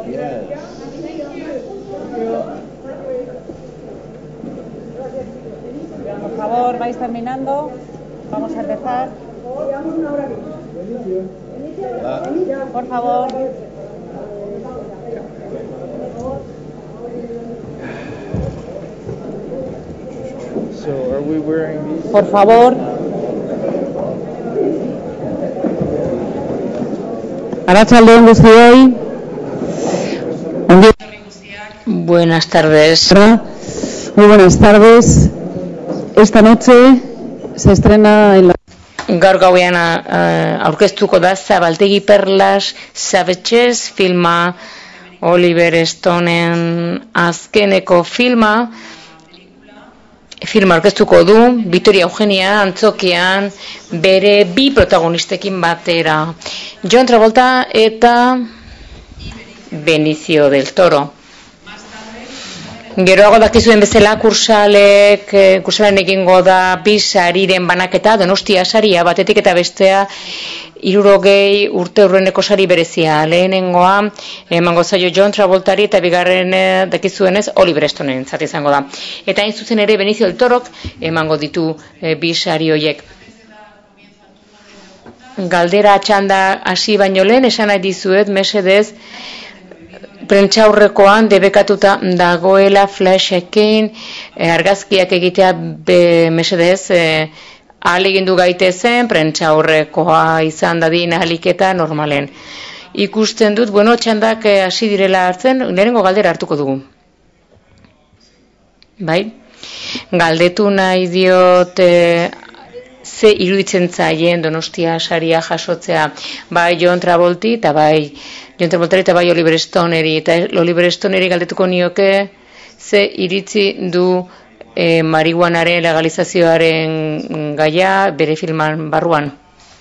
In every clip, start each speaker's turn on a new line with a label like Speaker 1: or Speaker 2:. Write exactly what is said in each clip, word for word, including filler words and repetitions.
Speaker 1: Por favor, vais terminando. Vamos a empezar. Por favor.
Speaker 2: So, are we wearing these?
Speaker 1: Por favor. Arratsaldeon guztioi.
Speaker 3: Buenas tardes.
Speaker 1: Muy buenas tardes. Esta noche se estrena en la...
Speaker 3: Gaur gauean uh, aurkeztuko da Zabaltegi Perlas Savages filma, Oliver Stoneen azkeneko filma. Filma aurkeztuko du Victoria Eugenia antzokian bere bi protagonistekin batera. John Travolta eta Benicio del Toro. Geroago dakizuen bezala kursalek, kursalen egingo da bi sariren banaketa, Donostia saria batetik eta bestea hirurogei urte urreneko sari berezia. Lehenengoa emango zaio John Travoltari eta bigarren dakizuenez Oliver Stoneentzat izango da. Eta hain zuzen ere Benicio del Torok emango ditu e, bi sari horiek. Galdera txanda hasi baino lehen esan nahi dizuet mesedez prentsaurrekoan debekatuta dagoela flashekin e, argazkiak egitea be, mesedez e, ahalegindu gaitezen prentsaurrekoa izan dadin ahaliketa normalen. Ikusten dut, bueno, txandak hasi e, direla hartzen, lehenengo galdera hartuko dugu. Bai? Galdetu nahi diot e, ze iruditzen zaien Donostia saria jasotzea, bai John Travolti eta bai John Travoltari eta bai Oliver Stoneri, eta Oliver Stoneri galdetuko nioke ze iritzi du e, marihuanaren legalizazioaren gaia bere filman barruan.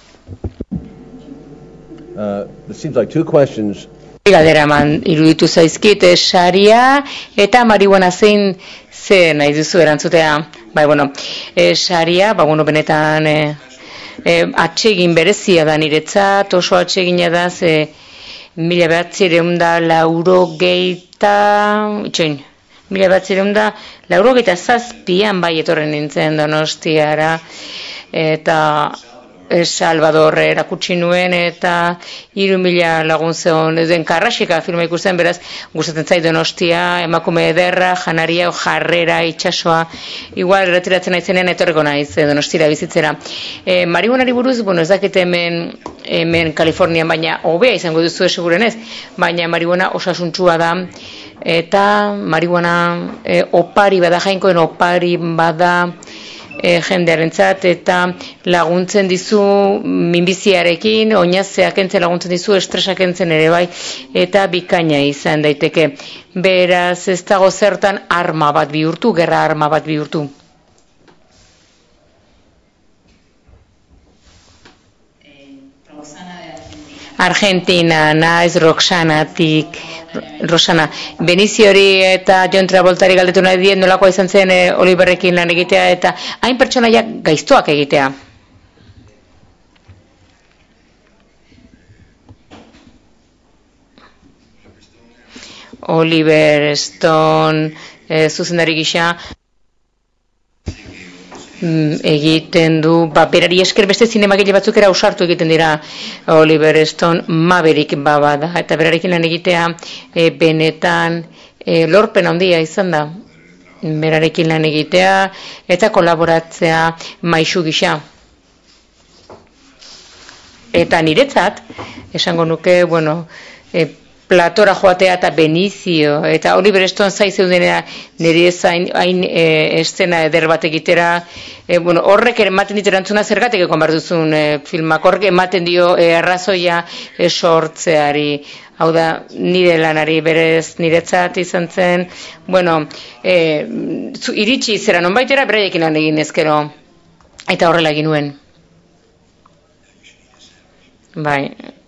Speaker 4: Uh, it seems like two questions.
Speaker 3: Galdera eman iruditu zaizkit saria eta marihuana zein ze nahi duzu erantzutea. Bai, bueno, e, saria, ba, bueno, benetan e, e, atsegin berezia da niretzat, oso atsegina da ze mila behatzireun da laurogeita, itxoin, mila behatzireun da laurogeita zazpian bai etorren nintzen Donostiara, eta Salvador erakutsi nuen eta hiru mila lagun zeon den Karraxika filma ikusten, beraz gustatzen zait Donostia, emakume ederra, janaria, jarrera, itsasoa. Igual erretiratzen naizenean etorriko naiz Donostira bizitzera. E, marihuanari buruz, bueno, ez dakit hemen hemen Kalifornian, baina hobea izango duzu segurenez, baina marihuana osasuntsua da. Eta marihuana e, opari bada, jainkoen opari bada E, jendearentzat eta laguntzen dizu minbiziarekin, oinazeak kentzen laguntzen dizu, estresak kentzen ere bai, eta bikaina izan daiteke. Beraz, ez dago zertan arma bat bihurtu, gerra arma bat bihurtu. Argentina, naiz Roxanatik, Rosana. Beniziori eta John Travoltari galdetu nahi dien nolakoa izan zen e, Oliverrekin lan egitea eta hain pertsonaiak gaiztoak egitea. Oliver Stone e, zuzendari gisa egiten du, ba, berari esker beste zinemagile batzuk era ausartu egiten dira. Oliver Stone Maverick baba da, eta berarekin lan egitea e, benetan e, lorpen handia izan da. Berarekin lan egitea eta kolaboratzea maisu gisa. Eta niretzat, esango nuke, bueno, e, Platora joatea eta Benicio, eta Oliver Stone zai zeudenera nire zain hain e, estena eder bat egitera, e, bueno, horrek ematen dit erantzuna zergatik ekon behar duzun e, filmak, horrek ematen dio e, arrazoia e, sortzeari, hau da, nire lanari berez niretzat izan zen, bueno, e, zu, iritsi zera nonbaitera beraiekin lan egin ezkero, eta horrela egin nuen. Bai.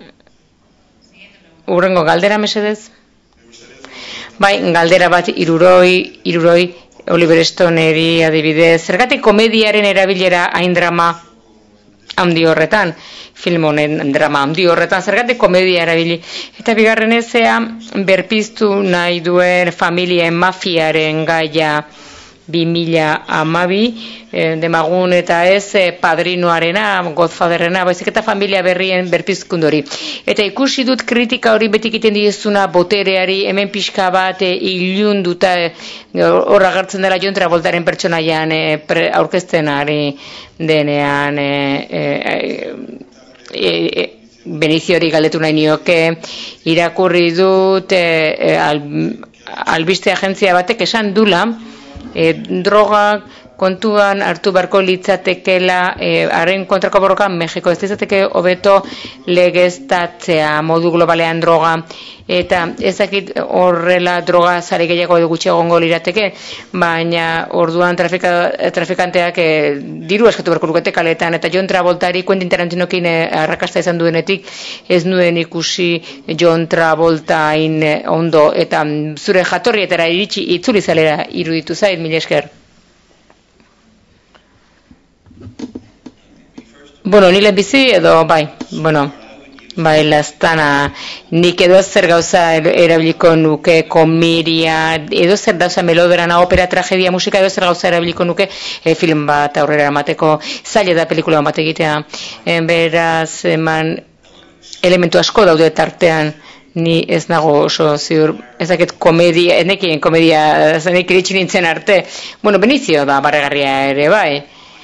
Speaker 3: Urrengo galdera mesedez? Bai, galdera bat iruroi, iruroi Oliver Stoneri adibidez. Zergatik komediaren erabilera hain drama handi horretan, film honen drama handi horretan, zergatik komedia erabili. Eta bigarren ezea, berpiztu nahi duen familien mafiaren gaia bi mila hamabi, eh, demagun eta ez eh, padrinoarena, Godfatherrena, baizik eta familia berrien berpizkundu hori. Eta ikusi dut kritika hori beti egiten diezuna botereari, hemen pixka bat eh, ilunduta eh, hor agertzen dela John Travoltaren pertsonaian eh, aurkezten ari denean eh, eh, eh, eh, Benizio hori galdetu nahi nioke, irakurri dut eh, eh, al, albiste agentzia batek esan dula, E, droga kontuan hartu beharko litzatekela e, haren kontrako borrokan Mexiko ez izateke hobeto legeztatzea modu globalean droga, eta ezakit horrela droga sare gehiago edo gutxi egongo lirateke, baina orduan trafika, trafikanteak e, diru eskatu beharko lukete kaletan, eta John Travoltari Quentin Tarantinokin e, arrakasta izan duenetik ez nuen ikusi John Travolta hain ondo, eta zure jatorrietara iritsi itzuli zalera iruditu zait. Mila esker. Bueno, ni lehenbizi edo bai, bueno, bai, lastana, nik edo zer gauza erabiliko nuke, komedia, edo zer gauza melodrama, opera, tragedia, musika, edo zer gauza erabiliko nuke e, film bat aurrera emateko, zaila da pelikula bat egitea, e, beraz, eman, elementu asko daude tartean, ni ez nago oso ziur, ezaket komedia, enekien komedia, zenek iritsi nintzen arte, bueno, Benizio da barregarria ere, bai,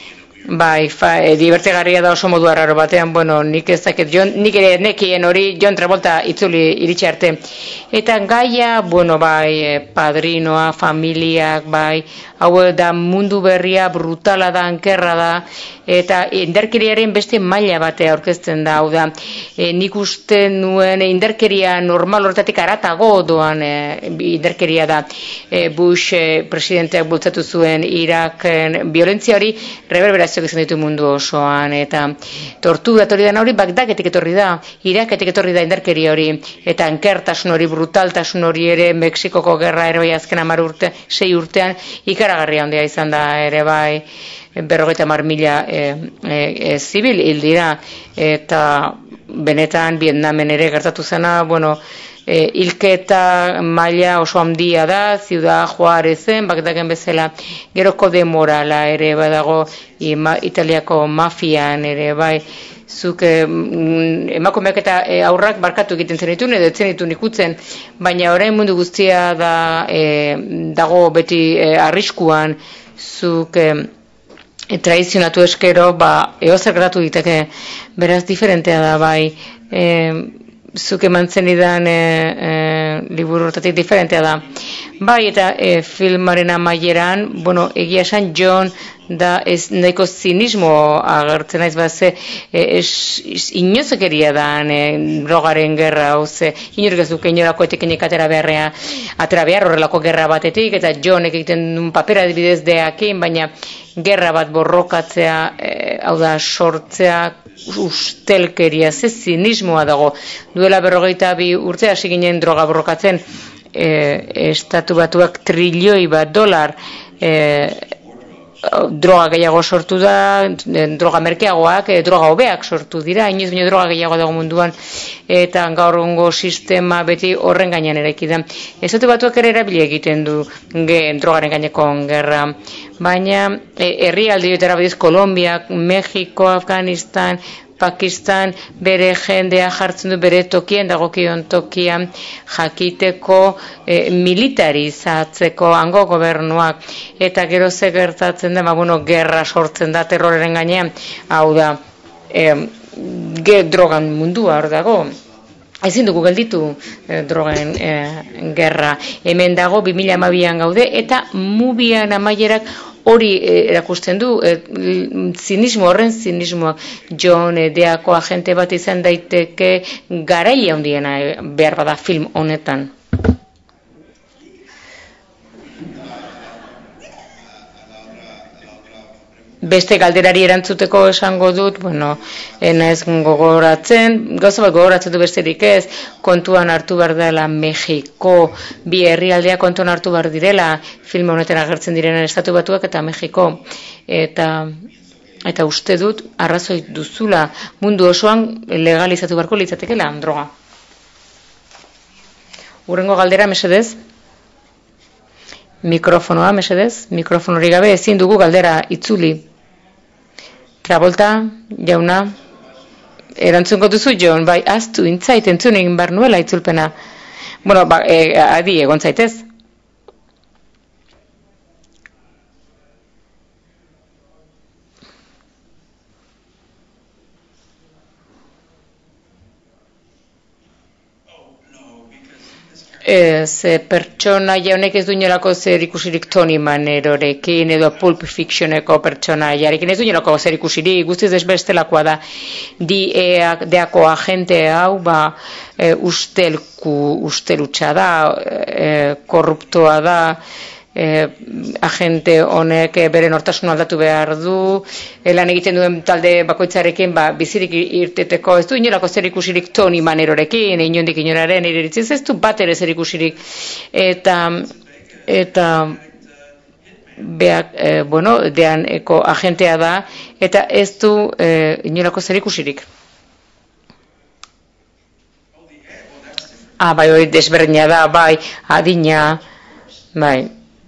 Speaker 3: bai, fa, e, divertigarria da oso modu arraro batean, bueno, nik ez dakit, nik ere nekien hori John Travolta itzuli iritsi arte. Eta gaia, bueno, bai, padrinoa, familiak, bai, hau da mundu berria, brutala da, ankerra da, eta indarkeriaren beste maila batea aurkezten da, hau da, e, nik uste nuen indarkeria normal horretatik aratago doan e, indarkeria da. E, Bush e, presidenteak bultzatu zuen Iraken violentzia hori reverberazioak izan ditu mundu osoan, eta tortura etorri da hori Bagdadetik etorri da, Iraketik etorri da indarkeria hori, eta ankertasun hori, brutaltasun hori ere Mexikoko gerra ere bai azken hamar urte, sei urtean ikaragarria handia izan da ere bai, berrogeita hamar mila e, e, e, zibil hil dira, eta benetan Vietnamen ere gertatu zena, bueno, e, hilketa maila oso handia da, Ciudad Juarezen, Bagdaden bezala, geroko demorala ere badago, ima, Italiako mafian ere bai, zuk eh, emakumeak eta eh, aurrak barkatu egiten zenitun edo etzen ditun ikutzen, baina orain mundu guztia da eh, dago beti eh, arriskuan, zuk eh, traizionatu eskero, ba, eozer gertatu diteke, beraz diferentea da bai, eh, zuk eman zenidan e, e, liburu hortatik diferentea da. Bai, eta e, filmaren amaieran, bueno, egia esan John da ez nahiko zinismo agertzen naiz bat ze e, inozekeria da e, drogaren gerra, hau ze inork ez duke inorako etekinik atera beharrea, atera behar horrelako gerra batetik, eta Johnek egiten duen papera adibidez deakin, baina gerra bat borrokatzea, e, hau da sortzea, ustelkeria, ze zinismoa dago. Duela berrogeita bi urte hasi ginen droga borrokatzen, e, estatu batuak trilioi bat dolar, e, droga gehiago sortu da, droga merkeagoak, e, droga hobeak sortu dira, inoiz baino droga gehiago dago munduan, eta gaur egungo sistema beti horren gainean eraiki da. Estatu batuak ere erabili egiten du ge, drogaren gaineko gerra, baina e, herrialdeetara badiz Kolombia, Mexiko, Afganistan, Pakistan bere jendea jartzen du bere tokien, dagokion tokian jakiteko e, militarizatzeko hango gobernuak, eta gero ze gertatzen da, ba, bueno, gerra sortzen da terroreren gainean, hau da, e, ge drogan mundua hor dago. Ezin dugu gelditu eh, drogen eh, gerra. Hemen dago bi mila hamabian gaude, eta mubian amaierak hori eh, erakusten du, eh, zinismo horren zinismoak. John eh, deako agente bat izan daiteke garaile handiena eh, behar bada film honetan. Beste galderari erantzuteko esango dut, bueno, naiz gogoratzen, gauza bat gogoratzen du besterik ez, kontuan hartu behar dela Mexiko, bi herrialdea kontuan hartu behar direla, film honetan agertzen direnen estatu batuak eta Mexiko. Eta eta uste dut arrazoi duzula mundu osoan legalizatu beharko litzatekeela droga. Hurrengo galdera, mesedez. Mikrofonoa, mesedez. Mikrofonori gabe ezin dugu galdera itzuli. Travolta, jauna. Erantzungo duzu, Jon, bai, aztu intzait, entzun egin behar nuela itzulpena. Bueno, ba, e, adi, egon zaitez. Ez, pertsona jaunek ez du inolako zer ikusirik Tony Manerorekin edo Pulp Fictioneko pertsona jarekin ez du inolako zer ikusirik, guztiz desbestelakoa da. Deako agente hau, ba, e, ustelku, ustelutxa da, e, korruptoa da, e, agente honek bere nortasuna aldatu behar du, e, lan egiten duen talde bakoitzarekin ba, bizirik irteteko, ez du inolako zer ikusirik Tony Manerorekin, inondik inoraren iritziz, ez du bat ere zer ikusirik, eta, eta beak, e, bueno, deaneko agentea da, eta ez du e, inolako zer ikusirik. Ah, bai, hori desberdina da, bai, adina, bai.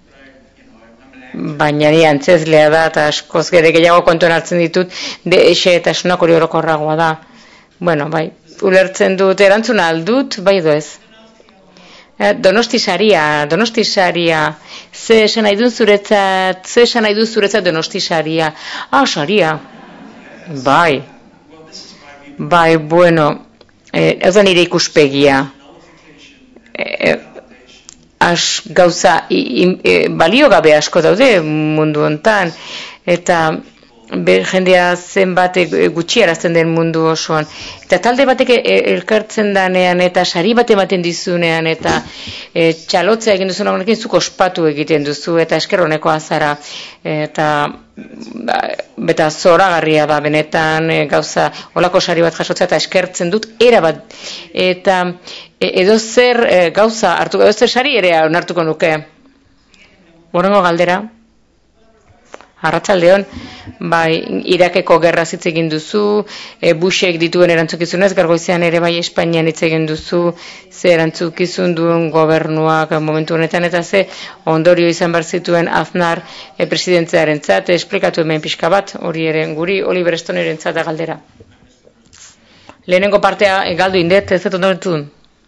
Speaker 3: Baina ni antzezlea da, eta askoz gere gehiago kontuan hartzen ditut, de eixe eta esunak hori orokorragoa da. Bueno, bai, ulertzen dut, erantzuna aldut, bai edo ez. Donosti saria, Donosti saria, ze esan nahi dut zuretzat, ze esan nahi dut zuretzat Donosti saria. Ah, saria, bai, bai, bueno, eh, ez da nire ikuspegia. Eh, As, gauza i, i, e, baliogabe asko daude mundu hontan, eta be, jendea zenbat gutxiarazten den mundu osoan. Eta talde batek elkartzen danean eta sari bat ematen dizunean eta e, txalotzea egin duzuna honekin zuk ospatu egiten duzu eta esker honekoa zara. Eta beta zoragarria da benetan e, gauza olako sari bat jasotzea eta eskertzen dut era bat. Eta edo zer e, gauza hartuko, edo zer sari ere onartuko nuke. Horrengo galdera. Arratsaldeon, bai, Irakeko gerra hitz egin duzu, e, Bushek dituen erantzukizunez, gargoizean ere bai Espainian hitz egin duzu, ze erantzukizun duen gobernuak momentu honetan, eta ze ondorio izan behar zituen Aznar e, presidentzearentzat, esplikatu hemen pixka bat, hori ere guri Oliver Stonerentzat da galdera. Lehenengo partea e, galdu indet, ez dut ondorentzun.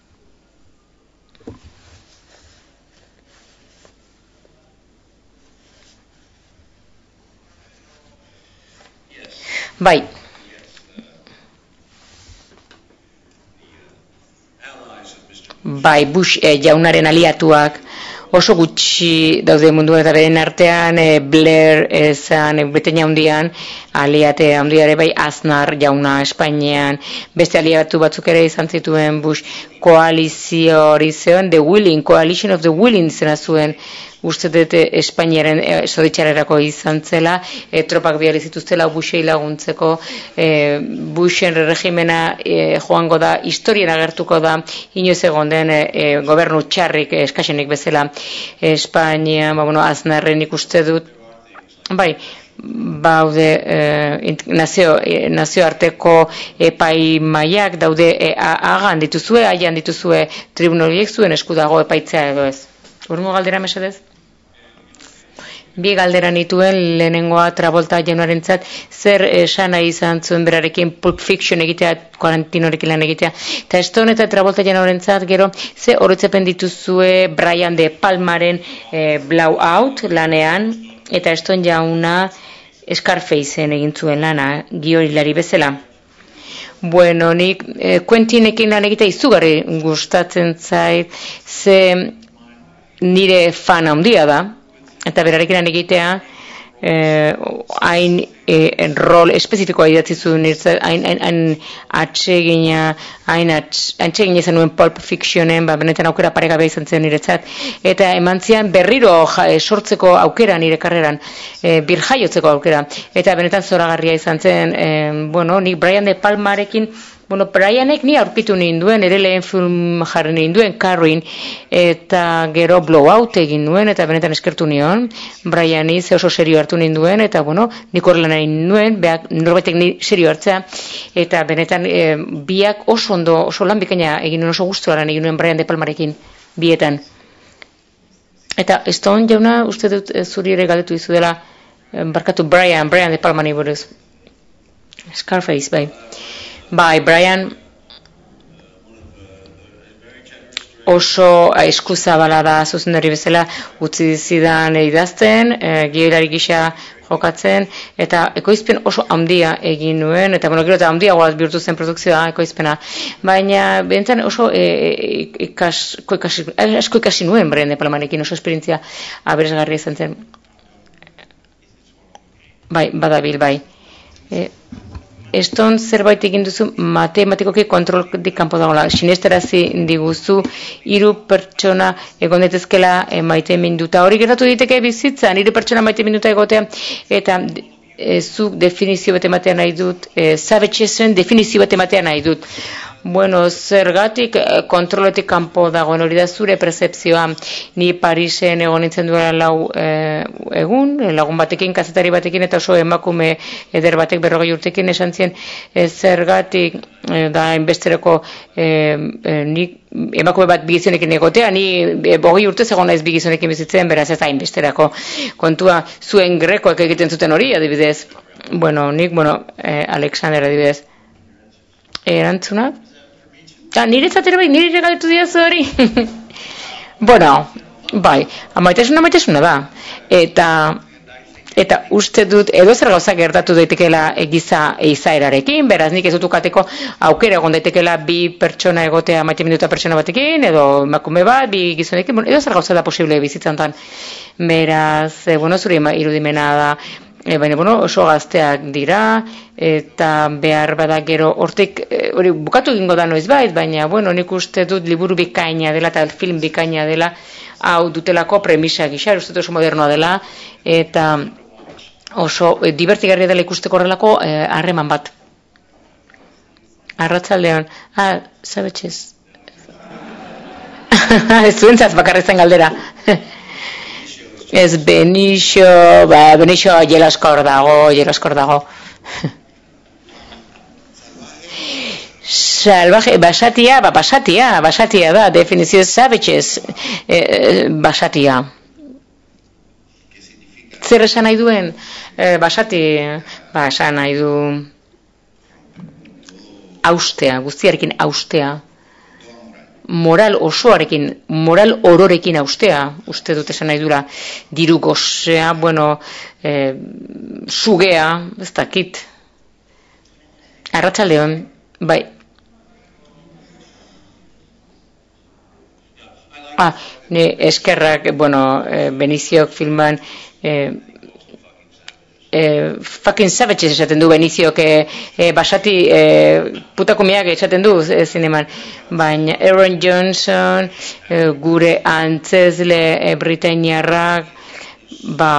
Speaker 3: Bai. Bai, Bush eh, jaunaren aliatuak oso gutxi daude munduan eta beren artean eh, Blair ezan eh, Britania handian, aliate handiare bai Aznar jauna Espainian, beste aliatu batzuk ere izan zituen Bush koalizio hori zeon, The Willing, Coalition of the Willing zena zuen, uste dut Espainiaren e, soditxarerako izan zela, e, tropak bihar zituztela Bushei laguntzeko, e, Bushen regimena e, joango da, historien agertuko da, inoiz egon den e, gobernu txarrik e, eskasenik bezala Espainia, ba, bueno, Aznarren ikuste dut, bai, baude eh, nazio, eh, nazioarteko epaimaiak daude eh, agan dituzue, aian dituzue tribunaliek zuen esku dago epaitzea edo ez. Urrengo galdera mesedez? Bi galdera nituen, lehenengoa Travolta jaunarentzat zer esana izan zuen berarekin Pulp Fiction egitea, Quarantinorekin lan egitea. Eta Stone eta Travolta jaunarentzat gero ze horretzepen dituzue Brian De Palmaren eh, Blowout lanean, eta Stone jauna Scarfaceen egin zuen lana, giorilari bezala. Bueno, nik eh, Quentinekin lan egitea izugarri gustatzen zait, ze nire fan handia da, eta berarekin lan egitea hain eh, rol espezifikoa idatzi zuen, hain atsegina, hain atsegina izan nuen Pulp Fictionen, ba, benetan aukera paregabe izan zen niretzat, eta eman zian berriro ja, sortzeko aukera nire karreran, e, birjaiotzeko aukera, eta benetan zoragarria izan zen, e, bueno, nik Brian De Palmarekin bueno, Brianek ni aurkitu ninduen, ere lehen film jarri ninduen, Carrin, eta gero Blowout egin nuen, eta benetan eskertu nion, Briani ze oso serio hartu ninduen, eta bueno, nik horrela nahi nuen, beak norbaitek ni serio hartzea, eta benetan e, biak oso ondo, oso lan bikaina egin nuen, oso guztuaran egin nuen Brian De Palmarekin, bietan. Eta Stone jauna, uste dut zuri ere galdetu dizu dela, barkatu Brian, Brian De Palmari buruz. Scarface, bai. Bai, Brian oso eskuzabala da zuzendari bezala utzi zidan idazten, e, gidoilari gisa jokatzen, eta ekoizpen oso handia egin nuen, eta bueno, gero eta handiagoa bihurtu zen produkzioa, ekoizpena. Baina, bentzen oso e, ikasko ikasi, asko ikasi nuen Brian De Palmarekin, oso esperientzia aberesgarria izan zen. Bai, badabil, bai. E, Eston zerbait egin duzu matematikoki kontroldik kanpo dagoela. Sinestarazi diguzu hiru pertsona egon daitezkela e, maite minduta. Hori gertatu diteke bizitzan, hiru pertsona maite minduta egotea, eta e, zuk definizio bat ematea nahi dut, e, Savagezen definizio bat ematea nahi dut. Bueno, zergatik kontroletik kanpo dagoen hori da zure percepzioa. Ni Parisen egon nintzen duela lau e, egun, lagun batekin, kazetari batekin, eta oso emakume eder batek berrogei urtekin esan zien e, zergatik e, da inbestereko e, e, nik emakume bat bigizonekin egotea, ni e, bogei urtez egon naiz bigizonekin bizitzen, beraz ez da inbesterako kontua. Zuen grekoak egiten zuten hori, adibidez. Bueno, nik, bueno, e, Alexander adibidez. Erantzuna? Ah, nire zatera bai, nire regaletu diazu hori. Bueno, bai, amaitasuna, amaitasuna da. Eta, eta uste dut, edo zer gauza gertatu daitekela giza izaerarekin, beraz nik ez dut ukateko aukera egon daitekela bi pertsona egotea maite minuta pertsona batekin, edo emakume bat, bi gizonekin, bueno, edo zer gauza da posible bizitzantan. Beraz, e, bueno, zure irudimena da, E, baina, bueno, oso gazteak dira, eta behar bada gero hortik, hori bukatu egingo da noiz bait, baina, bueno, nik uste dut liburu bikaina dela, eta film bikaina dela, hau dutelako premisa gisa, uste dut oso modernoa dela, eta oso e, divertigarria dela ikusteko horrelako harreman e, bat. Arratsaldean, ah, Savages. Ez zuentzat bakarretzen galdera. Ez Benixo, ba, Benixo jelaskor dago, jelaskor dago. Salvaje, basatia, ba, basatia, basatia da, definizio Savages, e, basatia. Zer esan nahi duen? E, basati, ba, esan nahi du austea, guztiarekin austea. Moral osoarekin, moral ororekin austea, uste dut esan nahi dura, diru gozea, bueno, e, sugea, ez dakit. Arratsaldeon, bai. Ah, ne eskerrak, bueno, e, Beniziok filman, e, E, fucking Savages esaten du Beniziok, e, e, basati e, putakumeak esaten du e, zineman, baina Aaron Johnson, e, gure antzezle e, britainiarrak, ba,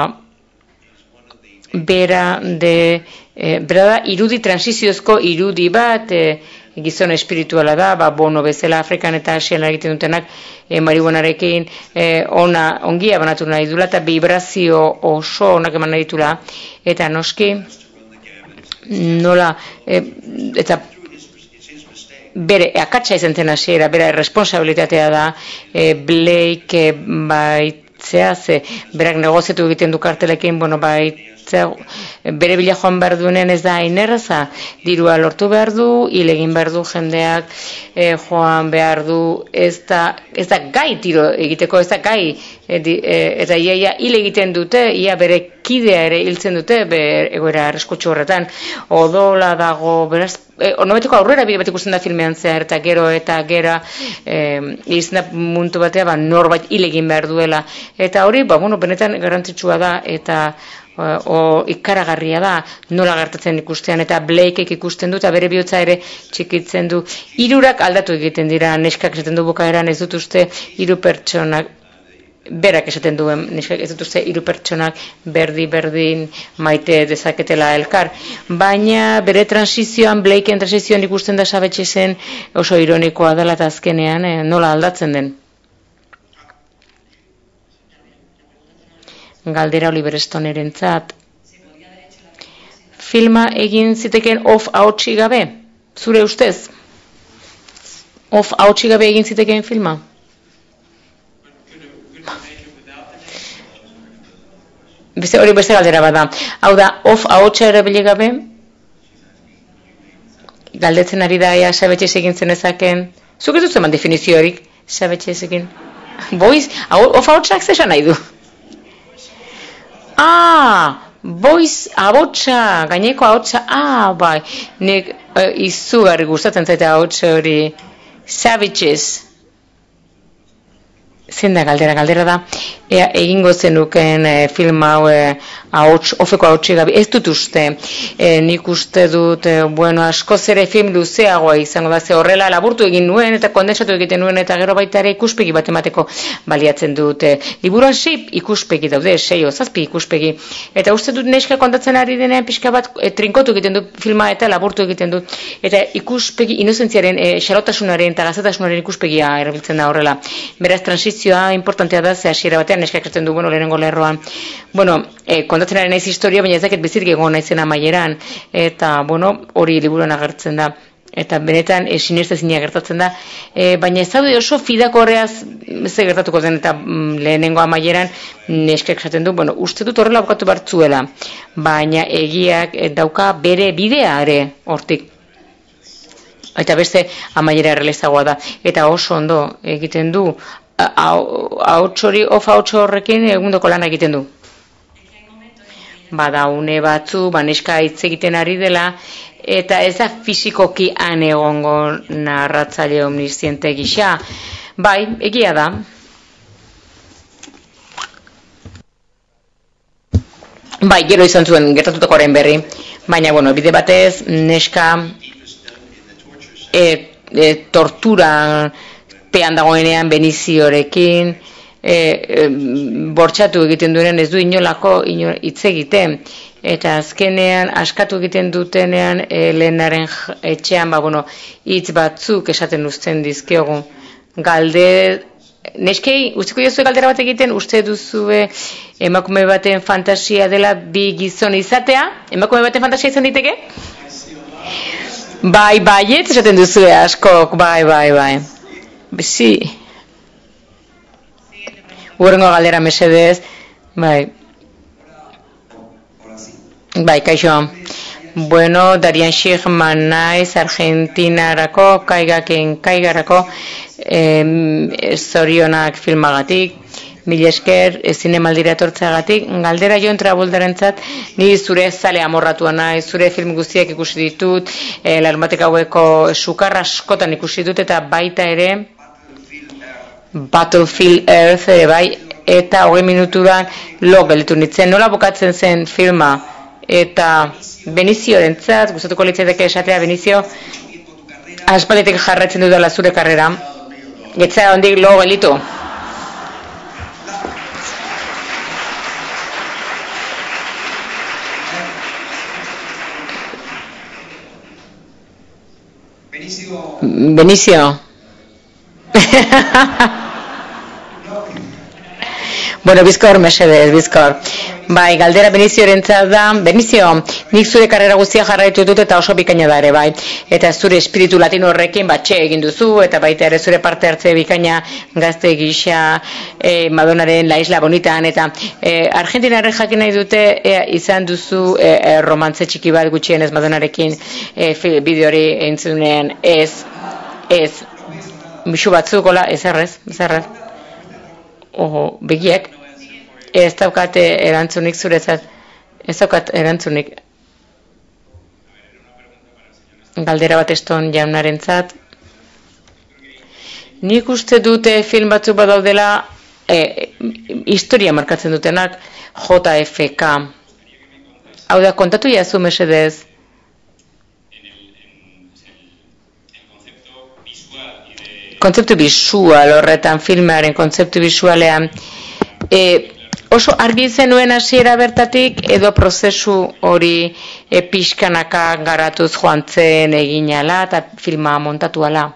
Speaker 3: bera de, e, bera da irudi transiziozko irudi bat, e, gizon espirituala da, ba, Bono bezala Afrikan eta Asian egiten dutenak, e, marihuanarekin e, ona, ongia banatu nahi dula, eta vibrazio oso onak eman nahi ditula, eta noski, nola, e, eta bere akatsa izan zen hasiera, bere responsabilitatea da, e, Blake e, baitzea, ze berak negoziatu egiten du kartelekin, bueno, baitzea, bere bila joan behar duenen ez da inerza, dirua lortu behar du, hil egin behar du jendeak, e, joan behar du, ez da, ez da gai tiro egiteko, ez da gai, e, di, e, eta iaia hil egiten dute, ia bere kidea ere hiltzen dute, egoera arriskutsu horretan, odola dago, beraz, e, nobeteko aurrera bide bat ikusten da filmean zehar, eta gero eta gera, e, izan da muntu batea, ba, norbait hil egin behar duela, eta hori, ba, bueno, benetan garrantzitsua da, eta o ikaragarria da nola gertatzen ikustean, eta Blakeek ikusten du eta bere bihotza ere txikitzen du. Hirurak aldatu egiten dira, neskak esaten du bukaeran, ez dut uste hiru pertsonak berak esaten duen, neskak ez dut uste hiru pertsonak berdi-berdin maite dezaketela elkar. Baina bere transizioan, Blakeen transizioan ikusten da Savagezen oso ironikoa dela eta azkenean eh, nola aldatzen den. Galdera Oliver Stonerentzat. Filma egin zitekeen off ahotsi gabe? Zure ustez? Off ahotsi gabe egin zitekeen filma? Beste hori beste galdera bada. Hau da, off ahotsa erabili gabe? Galdetzen ari da ea Savages egin zenezaken. Zuk ez duzu eman definiziorik Savages egin? Voice, off ahotsak zesan nahi du? Ah, voice ahotsa, gaineko ahotsa, ah, bai. Nik uh, izugarri gustatzen zaite ahotsa hori. Savages. Zein da galdera, galdera da, ea, egingo zenuken e, film hau e, ahots, ofeko ahotsi gabe, ez dut uste, e, nik uste dut, e, bueno, askoz ere film luzeagoa izango da, ze horrela laburtu egin nuen, eta kondensatu egiten nuen, eta gero baita ere ikuspegi bat emateko baliatzen dut. E, liburuan sei ikuspegi daude, sei o zazpi ikuspegi, eta uste dut neska kontatzen ari denean pixka bat e, trinkotu egiten dut filma eta laburtu egiten dut, eta ikuspegi inozentziaren, e, xalotasunaren eta gazetasunaren ikuspegia erabiltzen da horrela. Beraz, transizioa importantea da, ze hasiera batean neska esaten du, bueno, lehenengo lerroan. Bueno, e, kontatzen ari naiz historia, baina ez dakit bizirik egon naizen amaieran, eta, bueno, hori liburuan agertzen da. Eta benetan e, sinestezina gertatzen da, e, baina ez daude oso fidakorreaz ze gertatuko zen, eta mm, lehenengo amaieran neskak esaten du, bueno, uste dut horrela bukatu bartzuela, baina egiak e, dauka bere bidea ere hortik. Eta beste amaiera errelezagoa da, eta oso ondo egiten du, ahotxori, of ahotxo horrekin egundoko lana egiten du. Bada une batzu, baneska hitz egiten ari dela, eta ez da fisikoki han egongo narratzaile omnisziente gisa. Bai, egia da. Bai, gero izan zuen gertatutakoaren berri. Baina, bueno, bide batez, neska e, e, tortura pean dagoenean Beniziorekin, e, e, bortxatu egiten duenean ez du inolako ino, hitz egiten. Eta azkenean askatu egiten dutenean e, lehenaren etxean, ba, bueno, hitz batzuk esaten uzten dizkiogu. Galde, neskei, usteko jozue galdera bat egiten, uste duzue emakume baten fantasia dela bi gizon izatea? Emakume baten fantasia izan diteke? Bai, baiet, esaten duzue askok, bai, bai, bai. Si. Urrengo galdera mesedez. Bai. Bai, kaixo. Bueno, Darian Shigman naiz, Argentinarako, kaigaken kaigarako, eh, zorionak filmagatik, mil esker, zinemaldira etortzeagatik, galdera Jon Travoltarentzat, ni zure zale amorratua naiz, zure film guztiak ikusi ditut, eh, larunbatek haueko sukar askotan ikusi dut, eta baita ere, Battlefield Earth ere bai, eta hogei minuturan lo gelditu nintzen. Nola bukatzen zen filma? Eta Beniziorentzat, gustatuko litzaidake esatea, Benizio, aspalditik jarraitzen dudala zure karrera. Getzea ondik lo gelditu. Benizio. Bueno, bizkor, mesedez, bizkor. Bai, galdera Beniziorentzat da. Benizio, nik zure karrera guztia jarraitu dut eta oso bikaina da ere, bai. Eta zure espiritu latino horrekin batxe egin duzu, eta baita ere zure parte hartze bikaina gazte gisa eh, Madonaren La Isla Bonitan, eta eh, Argentinarren jakin nahi dute eh, izan duzu eh, romantze txiki bat gutxienez Madonarekin eh, bideo hori entzunean ez, ez, bisu batzuk, hola, ez errez, ez errez. Oho, begiek, ez daukate erantzunik zuretzat, ez daukat erantzunik. Galdera bat eston jaunarentzat. Nik uste dute film batzuk badaudela, e, historia markatzen dutenak, J F K. Hau da, kontatu jazu mesedez. Kontzeptu bisual horretan, filmearen kontzeptu bisualean, E, oso argi zenuen hasiera bertatik edo prozesu hori e, pixkanaka garatuz joan zen egin ala eta filma montatu ala?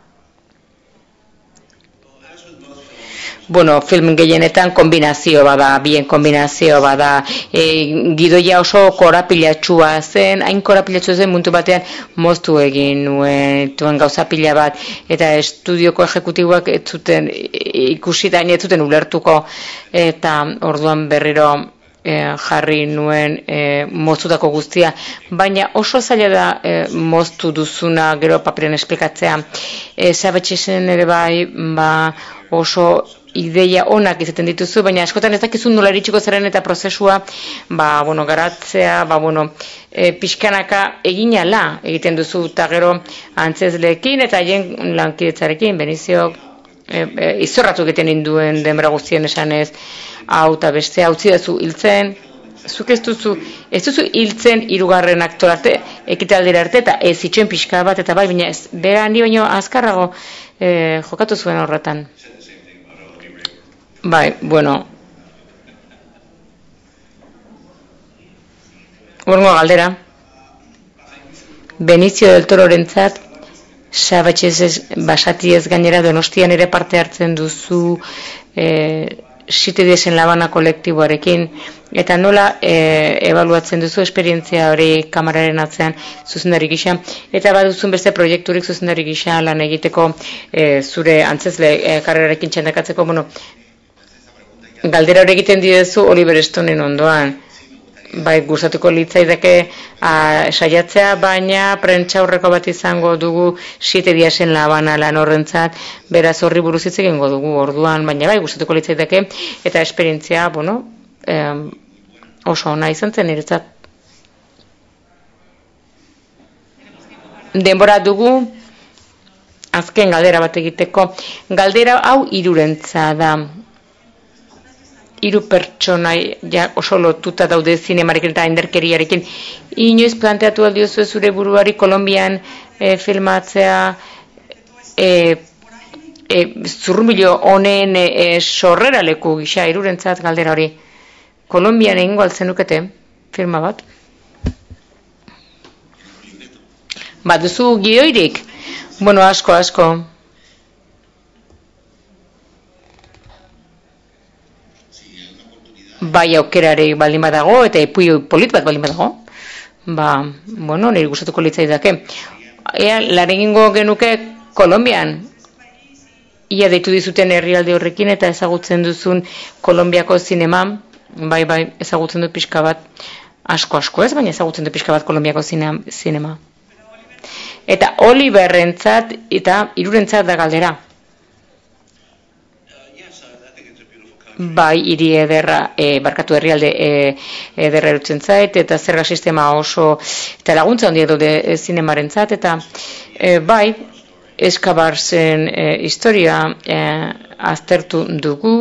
Speaker 3: Bueno, film gehienetan kombinazio bada, bien kombinazio bada, e, gidoia oso korapilatxua zen, hain korapilatxua zen muntu batean moztu egin nuen, duen gauza pila bat, eta estudioko ejekutiboak ez zuten ikusi da, ez zuten ulertuko, eta orduan berriro e, jarri nuen e, moztutako guztia, baina oso zaila da e, moztu duzuna gero paperen esplikatzea. E, Sabatxesen ere bai, ba, oso ideia onak izaten dituzu, baina askotan ez dakizu nola iritsiko zaren eta prozesua, ba, bueno, garatzea, ba, bueno, e, pixkanaka egin ala egiten duzu, eta gero antzezleekin eta haien lankidetzarekin, Beniziok e, e, izorratu egiten induen denbora guztien esanez, hau eta beste hau zidazu hiltzen, zuk ez duzu, ez duzu hiltzen hirugarren aktorarte, ekitaldira arte, eta ez itxoen pixka bat, eta bai, baina ez, bera handi baino azkarrago e, jokatu zuen horretan. Bai, bueno. Urrengo galdera. Benicio del Tororentzat, Sabatxez basatiez gainera Donostian ere parte hartzen duzu eh, Site Diesen Labana kolektiboarekin, eta nola e, ebaluatzen duzu esperientzia hori kamararen atzean zuzendari gisa, eta baduzun beste proiekturik zuzendari gisa lan egiteko e, zure antzezle e, karrerarekin txandakatzeko, bueno, galdera hori egiten didezu Oliver Stonen ondoan. Bai, gustatuko litzaidake saiatzea, baina prentsaurreko bat izango dugu Site Diesen Labana lan horrentzat, beraz horri buruz hitz egingo dugu orduan, baina bai, gustatuko litzaidake, eta esperientzia, bueno, eh, oso ona izan zen niretzat. Denbora dugu azken galdera bat egiteko. Galdera hau hirurentzat da. Hiru pertsona ja oso lotuta daude zinemarekin eta indarkeriarekin. Inoiz planteatu aldiozu zure buruari Kolonbian e, filmatzea e, e, zurrumilo honen e, sorrera leku gisa hirurentzat galdera hori. Kolonbian egingo altzenukete filma bat? Baduzu gidoirik? Bueno, asko, asko. Bai aukerare baldin badago, eta ipuio polit bat baldin badago, ba, bueno, nire gustatuko litzaidake. Ea, lan egingo genuke Kolonbian, ia deitu dizuten herrialde horrekin, eta ezagutzen duzun Kolonbiako zinema, bai, bai, ezagutzen dut pixka bat, asko, asko ez, baina ezagutzen dut pixka bat Kolonbiako zinema. Eta Oliverrentzat eta hirurentzat da galdera. Bai, hiri ederra, e, barkatu herrialde e, ederra erutzen zait, eta zerga sistema oso, eta laguntza handia dute e, zinemarentzat, eta e, bai, Eskabarzen e, historia e, aztertu dugu,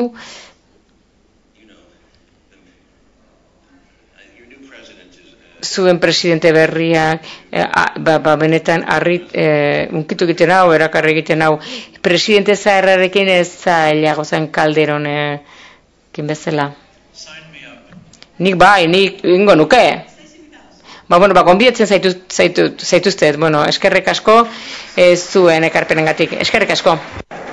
Speaker 3: zuen presidente berriak, e, a, ba, ba, benetan arrit, e, unkitu egiten hau, erakarri egiten hau, presidente zaharrarekin ez zailago zen Calderon e, bezala. Nik bai, nik ingo nuke. Ba, bueno, ba, gonbidatzen zaitu, zaitu, zaituztet. Bueno, eskerrik asko, ez zuen ekarpenengatik. Eskerrik asko.